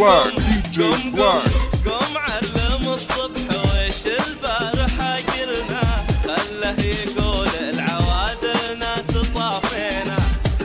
Black, DJ Black. قوم علم الصبح ويش البارحة قلنا، خله يقول العوادلنا تصافينا،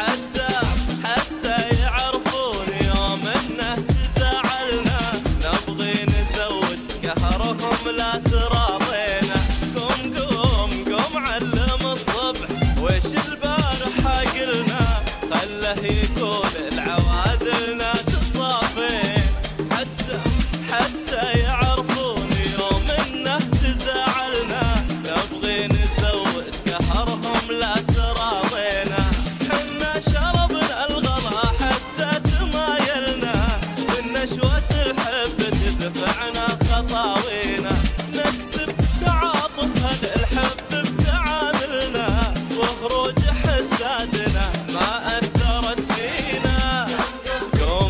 حتى يعرفون يوم انه تزعلنا، نبغي نزود قهرهم لا تراضينا. قوم علم الصبح ويش البارحة قلنا، خله يقول العوادلنا تصافينا، حتى يعرفون يوم انه تزعلنا، نبغي نزود قهرهم لا تراضينا. حنا شربنا الغلا حتى تمايلنا، بالنشوة الحب تدفعنا خطاوينا، نكسب تعاطف هالحب بتعاملنا، وخروج حسادنا ما أثرت فينا. قوم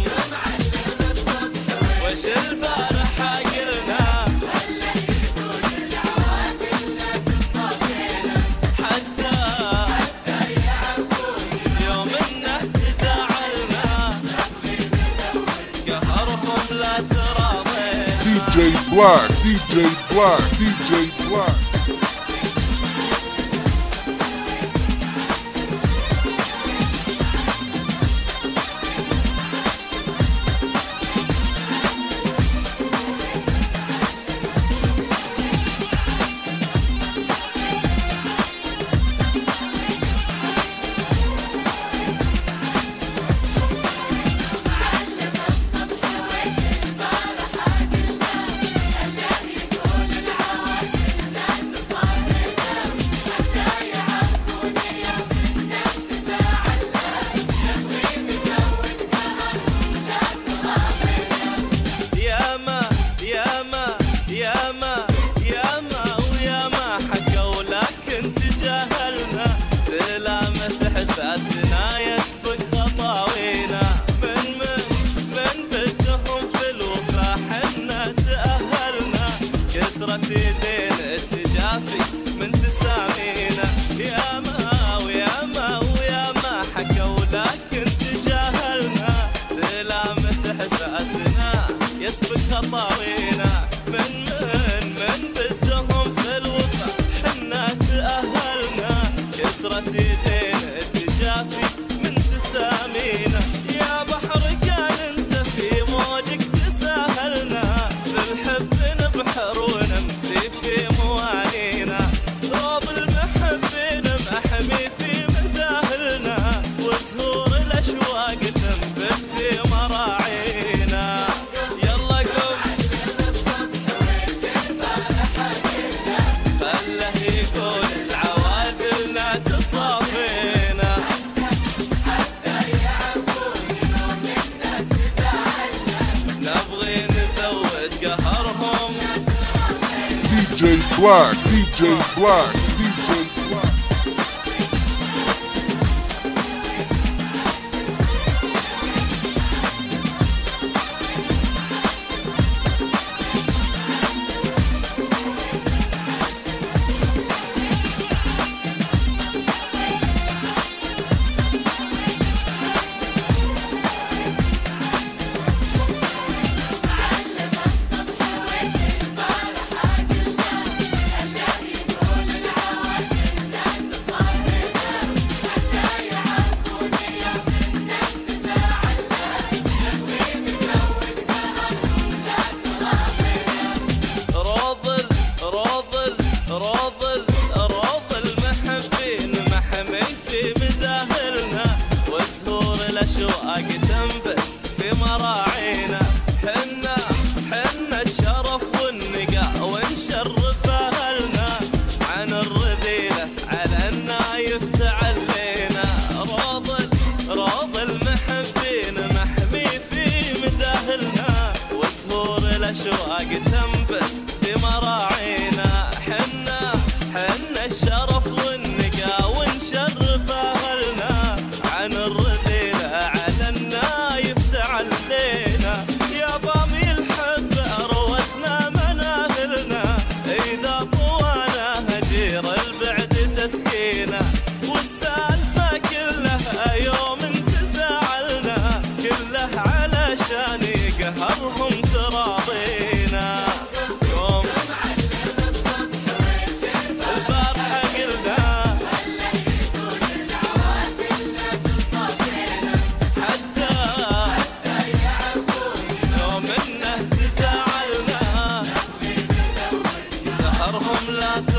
وش البارحة قلنا، حتى يوم انه تزعلنا، قهرهم لا تراضينا. DJ Black, DJ Black, DJ Black. وياما حكوا لكن تجاهلنا، تلامس احساسنا يسبق خطاوينا، من بدهم في الوفا حنا تأهلنا، كسرت يدين التجافي من تسامينا. وياما حكوا لكن تجاهلنا، تلامس احساسنا يسبق خطاوينا، من بدهم في الوفا حنا تأهلنا، كسرت يدين التجافي من تسامينا. يا بحر كان انت في موجك تساهلنا، في الحب نبحر ونمسي في موانينا، روض المحبين محمي في مداهلنا، وزهور الاشواق تنبت في مراعينا. يلا قوم خله يقول العوادلنا تصافينا، نبغي نزود قهرهم. DJ Black, DJ Black, DJ Black. روض المحبين محمي في مداهلنا، وزهور الاشواق تنبت في مراعينا، حنا الشرف والنقاء ونشرف اهلنا، عن الرذيله على النايف تعلينا. روض المحبين محمي في مداهلنا، وزهور الاشواق تنبت في مراعينا، حنا الشرف والنقاء ونشرف اهلنا، عن الرذيله على النايف تعلينا. يا ضامي الحب اروتنا مناهلنا، اذا طوانا هجير البعد تسكينا، والسالفه كلها يوم تزعلنا، كله علشان يقهر كنت راضينا يوم البارحة قلنا حتى يوم انه تزعلنا دهرهم لا